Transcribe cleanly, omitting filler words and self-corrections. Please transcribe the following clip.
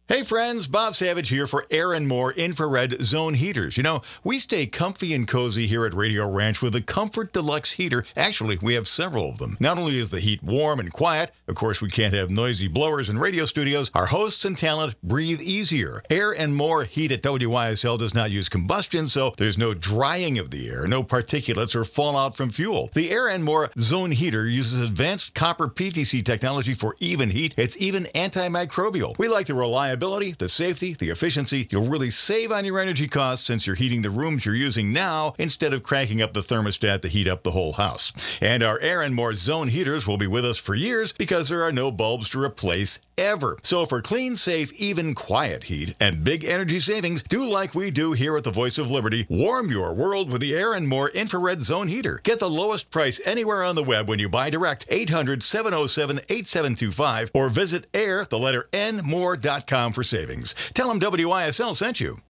Hey friends, Bob Savage here for Air & More Infrared Zone Heaters. You know, we stay comfy and cozy here at Radio Ranch with the Comfort Deluxe Heater. Actually, we have several of them. Not only is the heat warm and quiet, of course we can't have noisy blowers in radio studios, our hosts and talent breathe easier. Air & More heat at WYSL does not use combustion, so there's no drying of the air, no particulates or fallout from fuel. The Air & More Zone Heater uses advanced copper PTC technology for even heat. It's even antimicrobial. We like the reliability, the safety, the efficiency. You'll really save on your energy costs since you're heating the rooms you're using now instead of cranking up the thermostat to heat up the whole house. And our Air & More Zone Heaters will be with us for years because there are no bulbs to replace ever. So for clean, safe, even quiet heat and big energy savings, do like we do here at the Voice of Liberty. Warm your world with the Air & More Infrared Zone Heater. Get the lowest price anywhere on the web when you buy direct. 800-707-8725 or visit air, the letter N, more.com for savings. Tell them WYSL sent you.